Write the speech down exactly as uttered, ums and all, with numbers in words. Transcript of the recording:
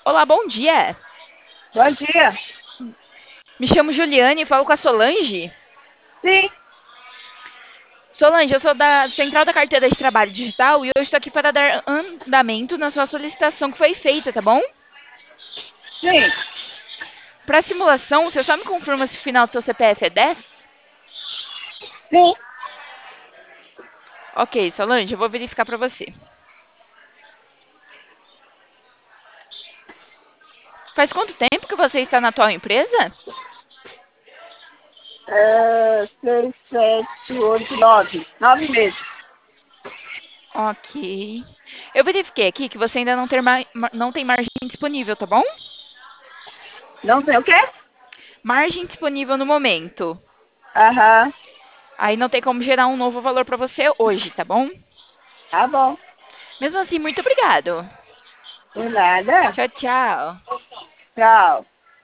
Olá, bom dia. Bom dia. Me chamo Juliane e falo com a Solange. Sim, Solange, eu sou da Central da Carteira de Trabalho Digital e eu estou aqui para dar andamento na sua solicitação que foi feita, tá bom? sim, Para a simulação, você só me confirma se o final do seu C P F é dez? sim. Ok, Solange, eu vou verificar para você. Faz quanto tempo que você está na atual empresa? É, seis, sete, oito, nove. Nove meses. Ok. Eu verifiquei aqui que você ainda não, ter ma- ma- não tem margem disponível, tá bom? Não tem o quê? Margem disponível no momento. Aham. Aí não tem como gerar um novo valor para você hoje, tá bom? Tá bom. Mesmo assim, muito obrigado. Por nada. Tchau, tchau. Tchau.